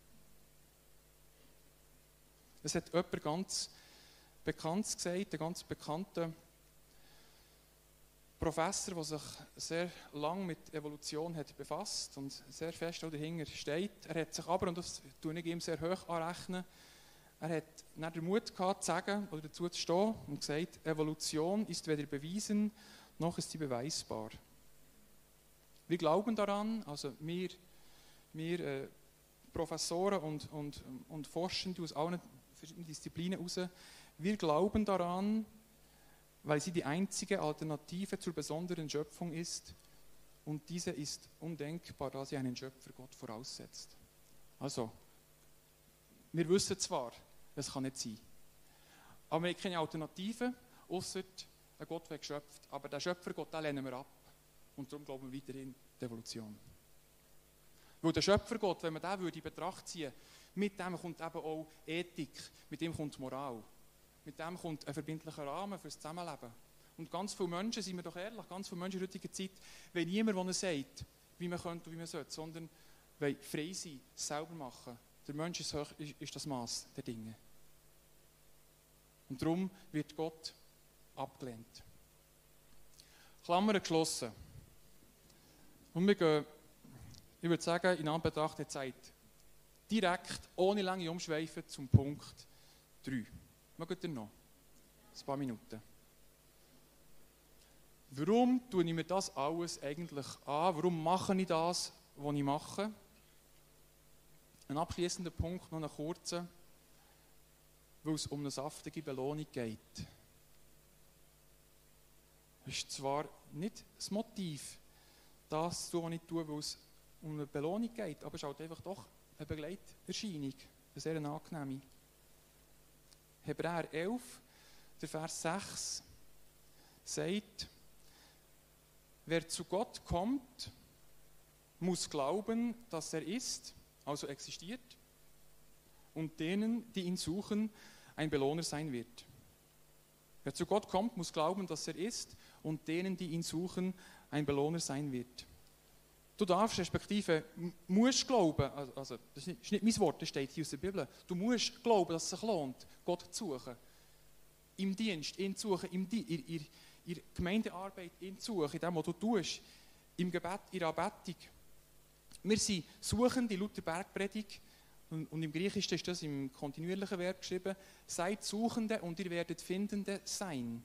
Es hat jemand ganz bekannt gesagt, ein ganz bekannter Professor, der sich sehr lange mit Evolution hat befasst und sehr fest dahinter steht. Er hat sich aber, und das tue ich ihm sehr hoch anrechnen, er hat nicht den Mut gehabt, zu sagen oder dazu zu stehen und gesagt, Evolution ist weder bewiesen, noch ist sie beweisbar. Wir glauben daran, also wir Professoren und Forschende aus allen verschiedenen Disziplinen heraus, wir glauben daran, weil sie die einzige Alternative zur besonderen Schöpfung ist und diese ist undenkbar, da sie einen Schöpfer Gott voraussetzt. Also, wir wissen zwar, es kann nicht sein, aber wir haben keine Alternative, ausser ein Gott wird geschöpft, aber den Schöpfer Gott, den lehnen wir ab und darum glauben wir weiterhin die Evolution. Weil der Schöpfergott, wenn man den in Betracht ziehen würde, mit dem kommt eben auch Ethik, mit dem kommt Moral, mit dem kommt ein verbindlicher Rahmen für das Zusammenleben. Und ganz viele Menschen, seien wir doch ehrlich, ganz viele Menschen in heutiger Zeit, wollen niemand, der ihnen sagt, wie man könnte und wie man sollte, sondern wollen frei sein, selber machen. Der Mensch ist das Maß der Dinge. Und darum wird Gott abgelehnt. Klammern geschlossen. Und wir gehen, ich würde sagen, in Anbetracht der Zeit, direkt, ohne lange Umschweifen, zum Punkt 3. Mögt ihr noch? Ein paar Minuten. Warum tue ich mir das alles eigentlich an? Warum mache ich das, was ich mache? Ein abschließender Punkt, noch einen kurzen, weil es um eine saftige Belohnung geht. Es ist zwar nicht das Motiv, das zu tun, was ich tue, weil es um eine Belohnung geht, aber es ist halt einfach doch eine Begleiterscheinung, eine sehr angenehme. Hebräer 11, der Vers 6, sagt, wer zu Gott kommt, muss glauben, dass er ist, also existiert, und denen, die ihn suchen, ein Belohner sein wird. Wer zu Gott kommt, muss glauben, dass er ist, und denen, die ihn suchen, ein Belohner sein wird. Du darfst, respektive musst glauben, also das ist nicht mein Wort, das steht hier aus der Bibel, du musst glauben, dass es sich lohnt, Gott zu suchen. Im Dienst, ihn zu suchen, in der Gemeindearbeit, ihn zu suchen, in dem, was du tust, im Gebet, in der Anbetung. Wir sind Suchende, laut der Bergpredigt, und im Griechischen ist das im kontinuierlichen Verb geschrieben, seid Suchende und ihr werdet Findende sein.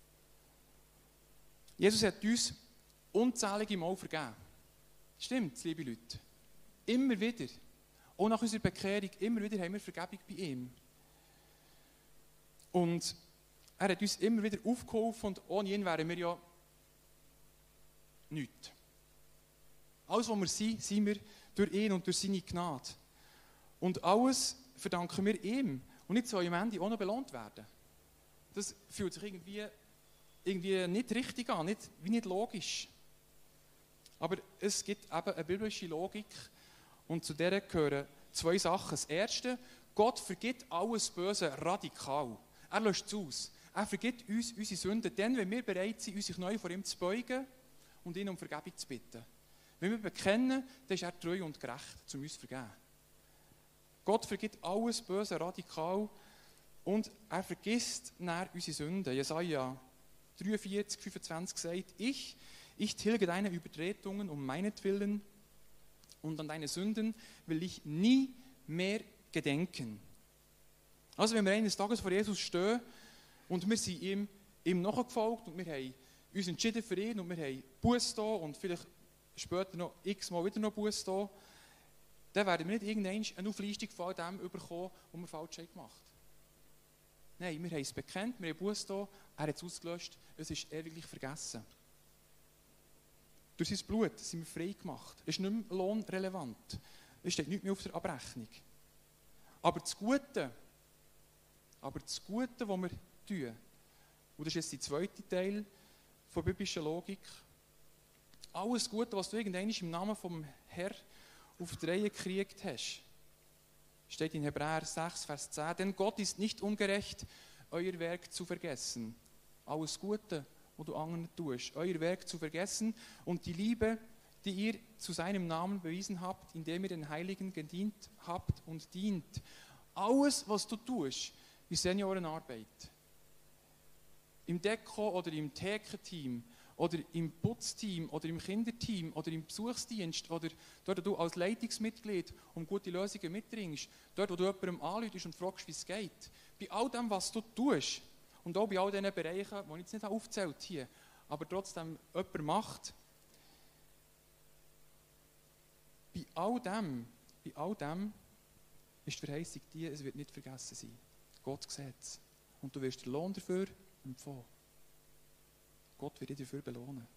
Jesus hat uns unzählige Mal vergeben. Stimmt, liebe Leute. Immer wieder. Auch nach unserer Bekehrung, immer wieder haben wir Vergebung bei ihm. Und er hat uns immer wieder aufgeholfen und ohne ihn wären wir ja nichts. Alles, was wir sind, sind wir durch ihn und durch seine Gnade. Und alles verdanken wir ihm. Und nicht so am Ende auch noch belohnt werden. Das fühlt sich irgendwie nicht richtig an, nicht logisch. Aber es gibt eben eine biblische Logik und zu der gehören zwei Sachen. Das erste, Gott vergibt alles Böse radikal. Er löscht es aus. Er vergibt uns unsere Sünden dann, wenn wir bereit sind, uns neu vor ihm zu beugen und ihn um Vergebung zu bitten. Wenn wir bekennen, dann ist er treu und gerecht, um uns zu vergeben. Gott vergibt alles Böse radikal und er vergisst nach unsere Sünden. Jesaja 43, 25 sagt, ich tilge deine Übertretungen um meinetwillen und an deine Sünden will ich nie mehr gedenken. Also wenn wir eines Tages vor Jesus stehen und wir sind ihm nachgefolgt und wir haben uns entschieden für ihn und wir haben Buße da und vielleicht später noch x-mal wieder noch Buße da, dann werden wir nicht irgendwann eine Auflistung von dem bekommen, was wir falsch gemacht haben. Nein, wir haben es bekennt, wir haben Buße da, er hat es ausgelöscht, es ist ewiglich vergessen. Durch sein Blut sind wir frei gemacht. Es ist nicht mehr lohnrelevant. Es steht nicht mehr auf der Abrechnung. Aber das Gute, was wir tun, und das ist jetzt der zweite Teil der biblischen Logik, alles Gute, was du irgendwann im Namen vom Herrn auf die Reihe gekriegt hast, steht in Hebräer 6, Vers 10, denn Gott ist nicht ungerecht, euer Werk zu vergessen. Alles Gute, was du anderen tust, euer Werk zu vergessen und die Liebe, die ihr zu seinem Namen bewiesen habt, indem ihr den Heiligen gedient habt und dient. Alles, was du tust, ist Seniorenarbeit. Im Deko oder im Thekenteam oder im Putzteam oder im Kinderteam oder im Besuchsdienst oder dort, wo du als Leitungsmitglied um gute Lösungen mitbringst, dort, wo du jemandem anrufst und fragst, wie es geht. Bei all dem, was du tust und auch bei all diesen Bereichen, die ich jetzt nicht aufgezählt hier, aber trotzdem jemand macht, bei all dem ist die Verheißung die, es wird nicht vergessen sein. Gott sieht es. Und du wirst den Lohn dafür empfangen. Gott wird dich dafür belohnen.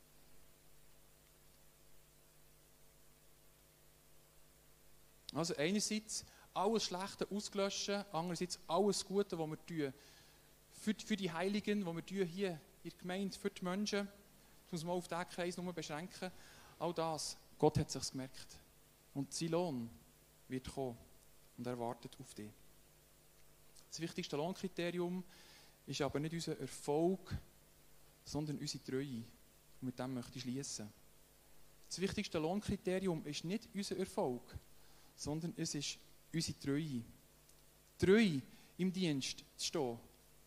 Also einerseits alles Schlechte auslöschen, andererseits alles Gute, was wir tun. Für die Heiligen, die wir tun hier in der Gemeinde, für die Menschen, ich muss mal auf diesen Kreis nur beschränken, all das, Gott hat es sich gemerkt. Und sein Lohn wird kommen und er wartet auf dich. Das wichtigste Lohnkriterium ist aber nicht unser Erfolg, sondern unsere Treue. Und mit dem möchte ich schließen. Das wichtigste Lohnkriterium ist nicht unser Erfolg, sondern es ist unsere Treue. Treu im Dienst zu stehen.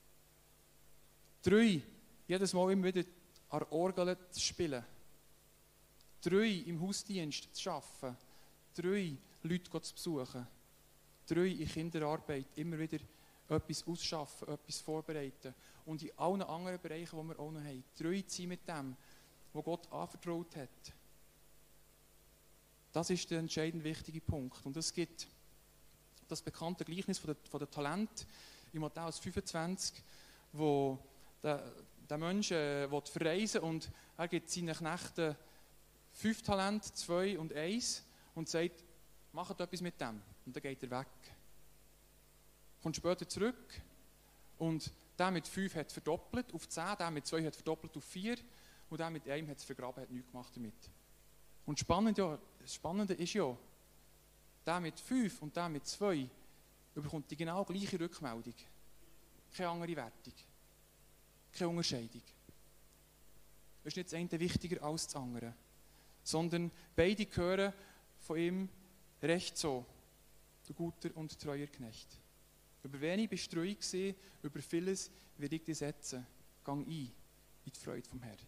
Treu, jedes Mal immer wieder an der Orgel zu spielen. Treu im Hausdienst zu arbeiten. Treu, Leute zu besuchen. Treu in Kinderarbeit, immer wieder etwas ausschaffen, etwas vorbereiten. Und in allen anderen Bereichen, die wir auch noch haben. Treu zu sein mit dem, was Gott anvertraut hat. Das ist der entscheidend wichtige Punkt. Und es gibt das bekannte Gleichnis von der Talent in Matthäus 25, wo der Mensch verreisen will und er gibt seinen Knechten 5 Talente, 2 und 1 und sagt, macht etwas mit dem. Und dann geht er weg. Kommt später zurück und der mit 5 hat verdoppelt auf 10, der mit 2 hat verdoppelt auf 4 und der mit 1 hat es vergraben, hat nichts gemacht damit. Und das Spannende ist ja, der mit 5 und der mit 2 bekommt die genau gleiche Rückmeldung. Keine andere Wertung. Keine Unterscheidung. ist nicht das eine wichtiger als das andere. Sondern beide gehören von ihm recht so, du guter und treuer Knecht. Über wenig bist du treu gewesen, über vieles werde ich dich setzen. Gang ein in die Freude vom Herrn.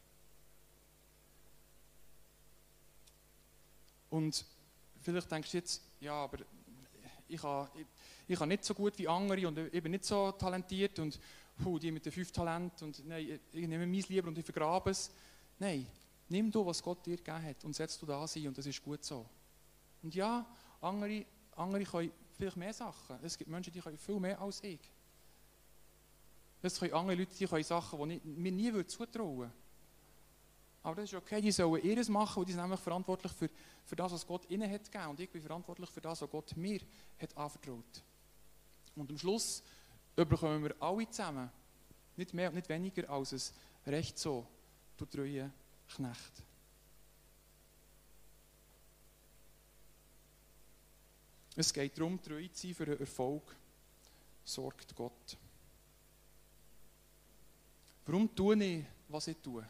Und vielleicht denkst du jetzt, ja, aber ich kann nicht so gut wie andere und ich bin nicht so talentiert und die mit den 5 Talenten und nein, ich nehme meins lieber und ich vergrabe es. Nein, nimm du, was Gott dir gegeben hat und setz du da sein und das ist gut so. Und ja, andere können vielleicht mehr Sachen. Es gibt Menschen, die können viel mehr als ich. Es können andere Leute, die können Sachen, die ich mir nie zutrauen würde. Aber das ist okay, die sollen ihres machen, weil die sind nämlich verantwortlich für das, was Gott ihnen hat gegeben. Und ich bin verantwortlich für das, was Gott mir hat anvertraut. Und am Schluss bekommen wir alle zusammen nicht mehr und nicht weniger als ein Recht so, du treue Knecht. Es geht darum, treu zu sein für den Erfolg, sorgt Gott. Warum tue ich, was ich tue?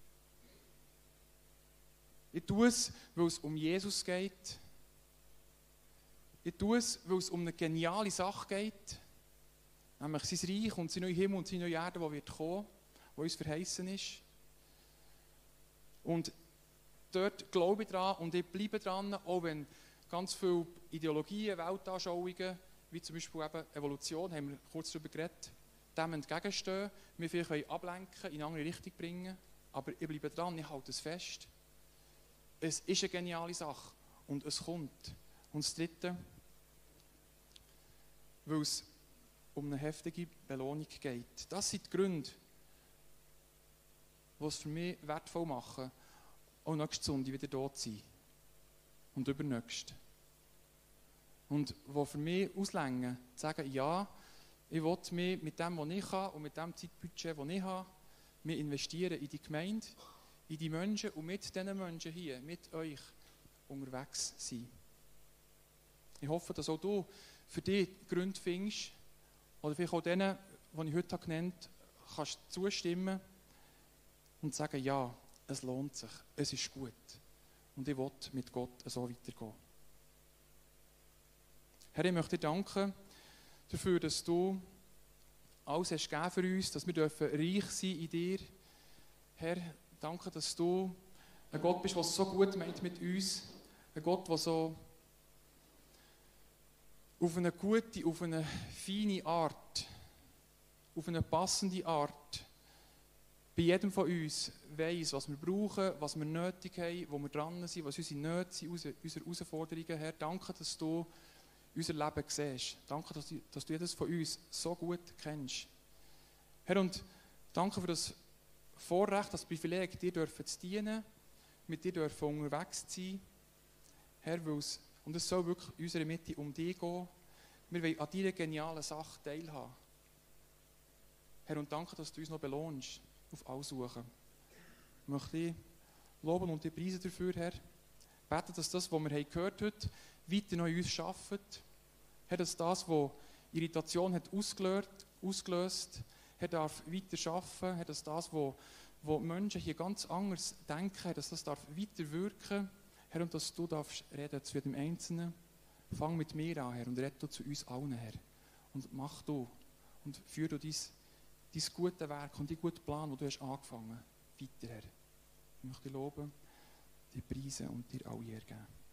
Ich tue es, weil es um Jesus geht. Ich tue es, weil es um eine geniale Sache geht. Nämlich sein Reich und sein neuer Himmel und seine neue Erde, die wird kommen, die uns verheißen ist. Und dort glaube ich dran und ich bleibe dran, auch wenn ganz viele Ideologien, Weltanschauungen, wie zum Beispiel eben Evolution, haben wir kurz darüber geredet, dem entgegenstehen, wir vielleicht ablenken, in eine andere Richtung bringen, aber ich bleibe dran, ich halte es fest. Es ist eine geniale Sache und es kommt. Und das Dritte, weil es um eine heftige Belohnung geht. Das sind die Gründe, die es für mich wertvoll machen, auch nächste Sonntag wieder dort zu sein. Und übernächst. Und die für mich ausreichen, zu sagen, ja, ich will mich mit dem, was ich habe und mit dem Zeitbudget, das ich habe, wir investieren in die Gemeinde, in die Menschen und mit diesen Menschen hier, mit euch unterwegs sein. Ich hoffe, dass auch du für dich Gründe findest, oder vielleicht auch denen, die ich heute genannt habe, kannst zustimmen und sagen, ja, es lohnt sich, es ist gut. Und ich will mit Gott so weitergehen. Herr, ich möchte dir danken dafür, dass du alles hast gegeben für uns, dass wir reich sein in dir. Herr, danke, dass du ein Gott bist, der so gut meint mit uns. Ein Gott, der so auf eine gute, auf eine feine Art, auf eine passende Art bei jedem von uns weiss, was wir brauchen, was wir nötig haben, wo wir dran sind, was unsere Nöte sind, unsere Herausforderungen. Herr, danke, dass du unser Leben siehst. Danke, dass du jedes von uns so gut kennst. Herr, und danke für das Vorrecht, das Privileg, dir zu dienen, mit dir unterwegs zu sein. Herr, und es soll wirklich in unserer Mitte um dich gehen. Wir wollen an dieser genialen Sache teilhaben. Herr, und danke, dass du uns noch belohnst auf Allsuchen. Ich möchte dich loben und dich preisen dafür, Herr. Bete, dass das, was wir gehört haben, heute weiter noch in uns arbeitet. Herr, dass das, was Irritation hat ausgelöst, Herr, darf weiter arbeiten. Herr, dass das, was Menschen hier ganz anders denken, dass das darf weiter wirken. Herr, und dass du darfst reden zu jedem Einzelnen. Fang mit mir an, Herr, und rede du zu uns allen, Herr. Und mach du und führe du dein gute Werk und deinen guten Plan, den du hast angefangen, weiter, Herr. Ich möchte dich loben, dich preisen und dir alle Ehre geben.